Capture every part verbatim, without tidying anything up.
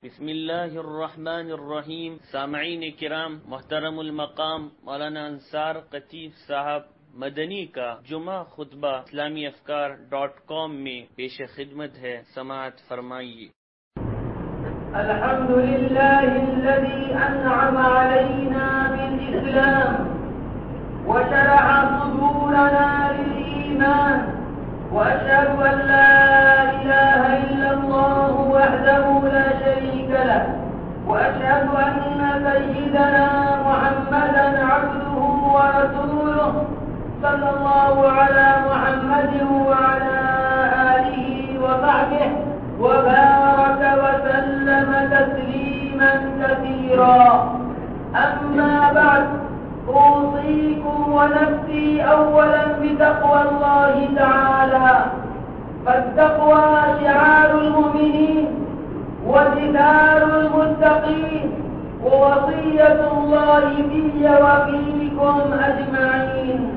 بسم الله الرحمن الرحیم. سامعین کرام، محترم المقام مولانا انصار قطیف صاحب مدنی کا جمعہ خطبہ اسلامی افکار ڈاٹ کام میں پیش خدمت ہے، سماعت فرمائیے۔ الحمد لله الذي أنعم علينا بالإسلام وشرح صدورنا للإيمان، وأشهد أن لا إله إلا الله وحده لا شريك له، وأشهد أن سيدنا محمدا عبده ورسوله، صلى الله على محمد وعلى آله وصحبه وبارك وسلم تسليما كثيرا. أما بعد، أوصيكم ونفسي أولا بتقوى الله تعالى، فالتقوى شعار المؤمنين وزثار المتقين، ووصية الله في وفيكم أجمعين.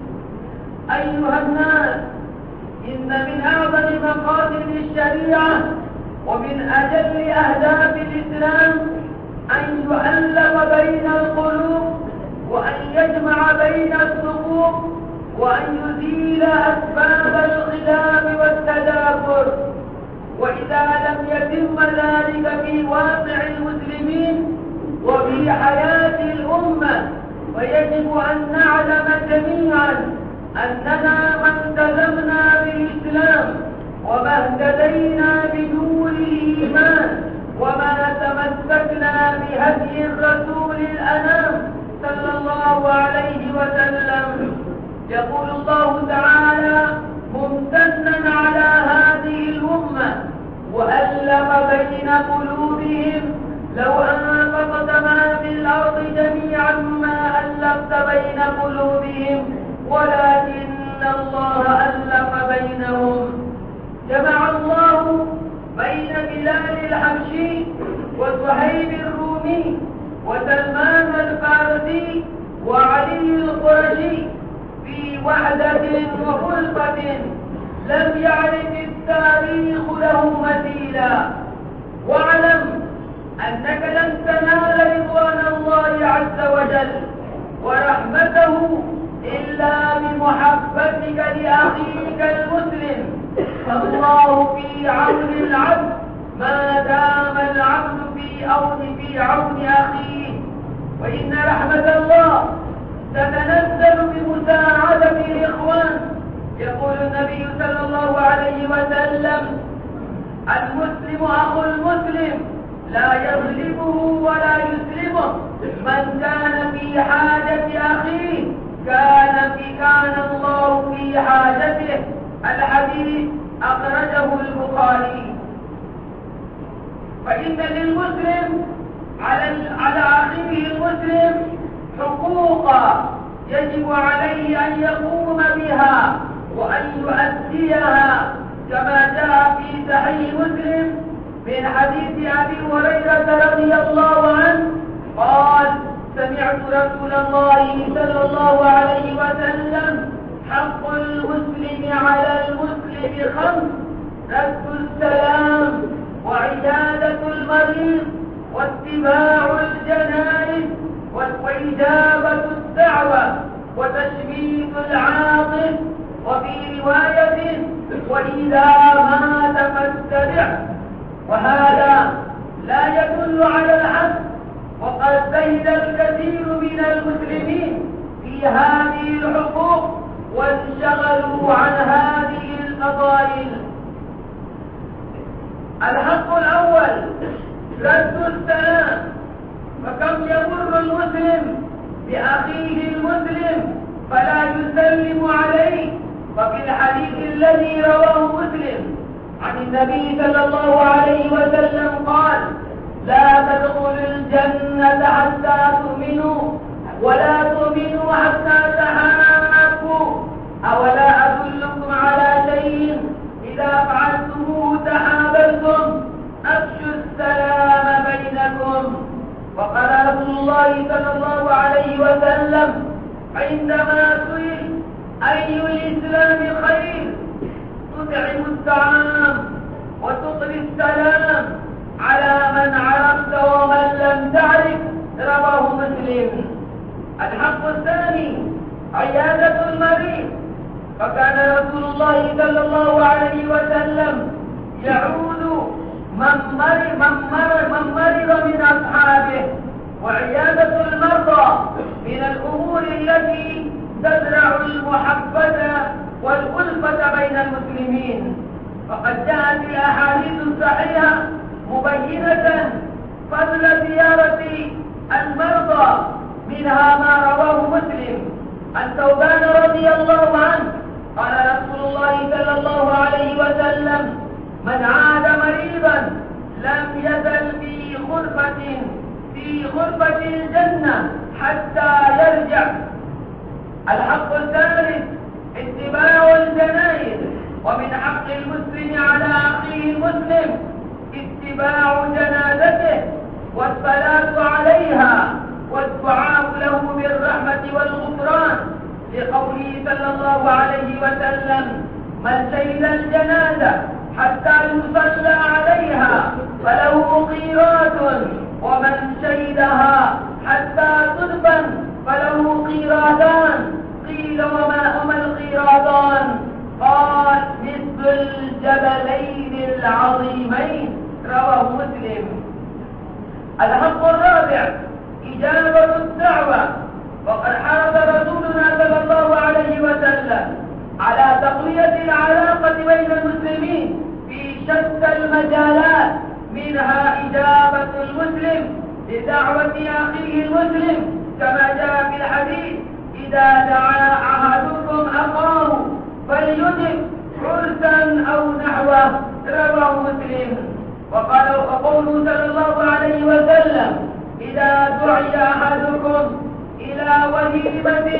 أيها الناس، إن من أعظم مقاصد الشريعة ومن أجل أهداف الإسلام أن يؤلف بين القلوب، وأن يجمع بين الصفوف، وأن يزيل أسباب الخلاف والتدابر. وإذا لم يتم ذلك في واقع المسلمين وفي حياة الأمة، فيجب أن نعلم جميعا أننا ما التزمنا بالإسلام وما اهتدينا بنور الإيمان وما تمسكنا بهدي الرسول الأنام صلى الله عليه وسلم. يقول الله تعالى ممتنا على هذه الأمة: وألف بين قلوبهم لو أنفقت ما في الأرض جميعا ما ألفت بين قلوبهم ولكن الله ألف بينهم. جمع الله بين بلال الحبشي وصهيب الرومي وسلمان الفارسي وعلي القرشي في وحدة وخلفة لم يعرف التاريخ له مثيلا. واعلم أنك لن تنال رضوان الله عز وجل ورحمته إلا بمحبتك لأخيك المسلم. الله في عون العبد ما دام العبد في عون في عون أخيه، وإن رحمة الله تتنزل بمساعدة الإخوان. يقول النبي صلى الله عليه وسلم: المسلم أخو المسلم لا يظلمه ولا يسلمه، من كان في حاجة أخيه كان في كان الله في حاجته. الحديث أخرجه البخاري. فإن للمسلم على على أخيه المسلم حقوقا يجب عليه أن يقوم بها وأن يؤديها، كما جاء في صحيح مسلم من حديث أبي هريرة رضي الله عنه قال: سمعت رسول الله صلى الله عليه وسلم: حق المسلم على المسلم خمس: رد السلام، وعيادة المريض، واتباع الجنائز، وإجابة الدعوة، وتشميت العاطف، وفي رواية: وإذا مات فاتبع. وهذا لا يدل على الحد، وقد زهد الكثير من المسلمين في هذه الحقوق وانشغلوا عن هذه الفضائل. الحق الأول رد السلام، فكم يمر المسلم بأخيه المسلم فلا يسلم عليه. وفي الحديث الذي رواه مسلم عن النبي صلى الله عليه وسلم قال: لا تدخلوا الجنة حتى تؤمنوا، ولا تؤمنوا حتى تحابوا. أولا أدلكم على شيء إذا فعلتموه تحاببتم؟ أفشوا السلام بينكم. وقال رسول الله صلى الله عليه وسلم عندما سئل أي الإسلام خير: تطعم الطعام وتقري السلام على من على الحق الثاني عيادة المريض، فكان رسول الله صلى الله عليه وسلم يعود من مرض من مرض من مرض من أصحابه. وعيادة المرضى من الأمور التي تزرع المحبة والألفة بين المسلمين، فقد جاءت الأحاديث الصحيحة مبينة فضل زيارة المرضى، منها ما رواه مسلم عن ثوبان رضي الله عنه قال رسول الله صلى الله عليه وسلم: من عاد مريضا لم يزل في غرفة في غرفة الجنة حتى يرجع. الحق الثالث اتباع الجنائز، ومن حق المسلم على أخيه المسلم اتباع جنازته والصلاة عليها والدعاء له بالرحمة والغفران، لقوله صلى الله عليه وسلم: من شهد الجنازة حتى يصلى عليها فله قيراط، ومن شهدها حتى تدفن فله قيراطان. قيل وما هما القيراطان؟ قال: مثل الجبلين العظيمين. رواه مسلم. الحق الرابع إجابة الدعوة، وقد حرص رسولنا صلى الله عليه وسلم على تقوية العلاقة بين المسلمين في شتى المجالات، منها إجابة المسلم لدعوة أخيه المسلم، كما جاء في الحديث: إذا دعا أحدكم أخاه فليجب عرسا أو نحوه. رواه مسلم. وقال وقوله صلى الله عليه وسلم: إذا دعي أحدكم إلى وليمة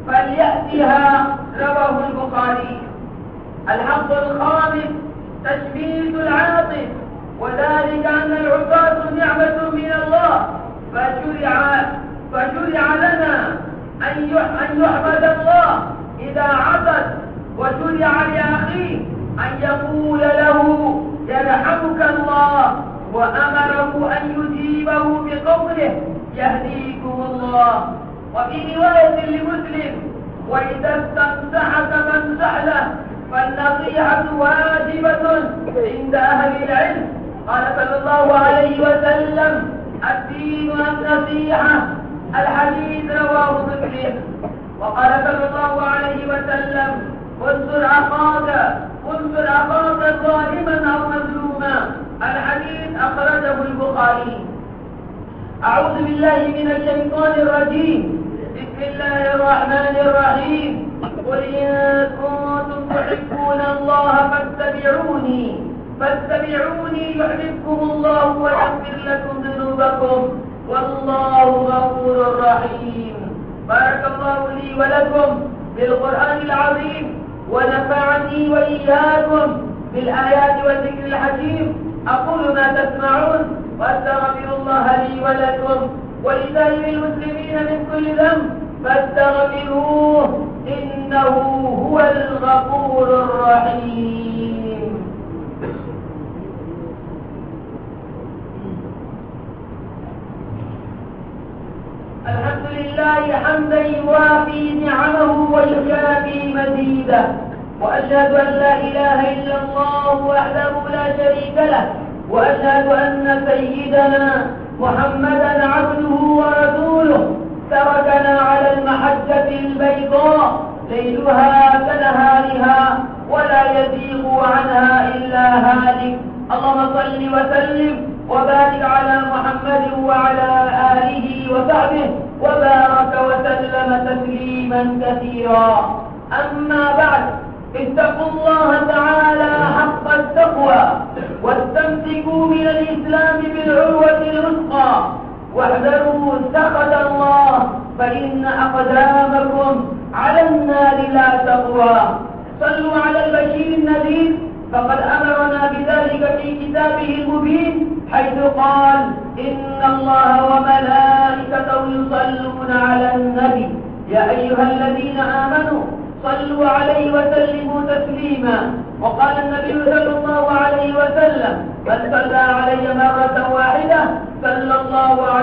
فليأتها. رواه البخاري. الحق الخامس تشميت العاطف، وذلك أن العطاة نعمة من الله، فشرع فشرع لنا أن يحمد الله إذا عطس، وشرع لأخيه أن يقول له: يرحمك الله، وأمره أن يجيبه بقوله: يهديكم الله. وفي رواية لمسلم: وإذا استنصحك فانصح له، فالنصيحة واجبة عند أهل العلم. قال صلى الله عليه وسلم: الدين النصيحة. الحديث رواه مسلم. وقال صلى الله عليه وسلم: انصر أخاك انصر أخاك ظالما أو مظلوما. الحديث أخرجه البخاري. أعوذ بالله من الشيطان الرجيم. بسم الله الرحمن الرحيم. قل إن كنتم تحبون الله فاتبعوني فاتبعوني يحببكم الله ويغفر لكم ذنوبكم، والله غفور رحيم. بارك الله لي ولكم بالقرآن العظيم، ونفعني وإياكم بالآيات والذكر الحكيم. أقول ما تسمعون، وأستغفر الله لي ولكم ولسائر المسلمين من كل ذنب، فاستغفروه إنه هو الغفور الرحيم. الحمد لله حمدا يوافي نعمه ويكافي مزيده، وأشهد أن لا إله إلا الله وحده لا شريك له، وأشهد أن سيدنا محمدا عبده ورسوله تركنا على المحجة البيضاء ليلها كنهارها ولا يزيغ عنها إلا هالك. اللهم صل وسلم وبارك على محمد وعلى آله وصحبه وبارك وسلم تسليما كثيرا. أما بعد، اتقوا الله تعالى حق التقوى، واستمسكوا من الإسلام بالعروة الوثقى، واحذروا سخط الله، فإن أقدامكم على النار لا تقوى. صلوا على البشير النذير، فقد أمرنا بذلك في كتابه المبين، حيث قال: إن الله وملائكته يصلون على النبي يا أيها الذين آمنوا صلوا عليه وسلموا تسليما. وقال النبي صلى الله عليه وسلم: من صلى علي مرة واحدة صلى الله عليه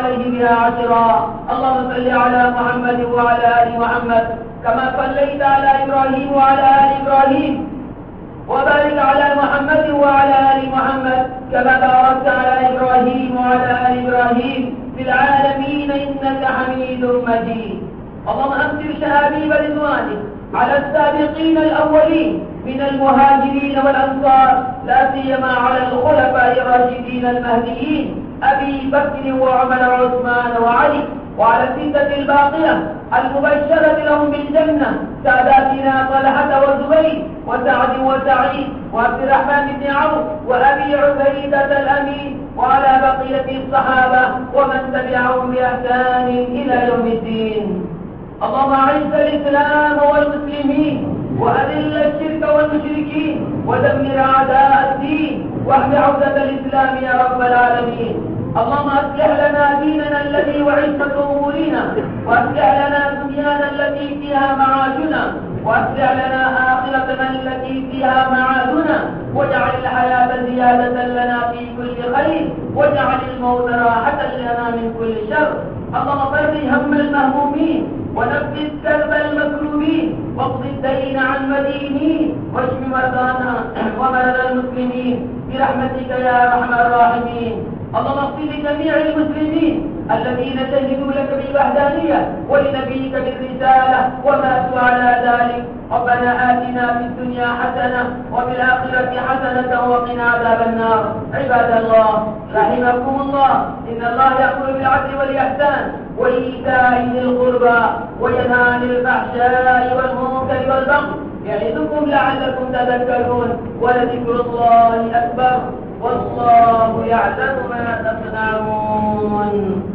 عليها عشرا. اللهم صل على محمد وعلى آل محمد كما صليت على إبراهيم وعلى آل إبراهيم، وبارك على محمد وعلى آل محمد كما باركت على إبراهيم وعلى آل إبراهيم في العالمين إنك حميد مجيد. اللهم أمسر شهابيب رضوانك على السابقين الأولين من المهاجرين والأنصار، لا سيما على الخلفاء الراشدين المهديين أبي بكر وعمر وعثمان وعلي، وعلى الستة الباقية المبشرة لهم بالجنة ساداتنا طلحة وزبير وسعد وسعيد وعبد الرحمن بن عوف وأبي عبيدة الأمين، وعلى بقية الصحابة ومن تبعهم بإحسان إلى يوم الدين. اللهم أعز الإسلام والمسلمين وأذل الشرك والمشركين ودمر أعداء الدين واحمِ عودة الإسلام يا رب العالمين. اللهم أصلح لنا ديننا الذي وعصمة أمورنا، وأصلح لنا دنيانا التي فيها معاشنا، وأصلح لنا آخرتنا التي فيها معادنا، واجعل الحياة زيادة لنا في كل خير، واجعل الموت راحة لنا من كل شر. اللهم فرج هم المهمومين ونفس كرب المكروبين، واقض الدين عن مدينين، واشف مرضانا ومرضى المسلمين برحمتك يا أرحم الراحمين. اللهم اغفر لجميع المسلمين الذين شهدوا لك بالوحدانية ولنبيك بالرسالة وماتوا على ذلك. ربنا آتنا في الدنيا حسنة وفي الآخرة حسنة وقنا عذاب النار. عباد الله رحمكم الله، إن الله يأمر بالعدل والإحسان وإيتاء ذي القربى وينهى عن الفحشاء والمنكر والبغي يعظكم لعلكم تذكرون، ولذكر الله أكبر والله يعلم ما تصنعون.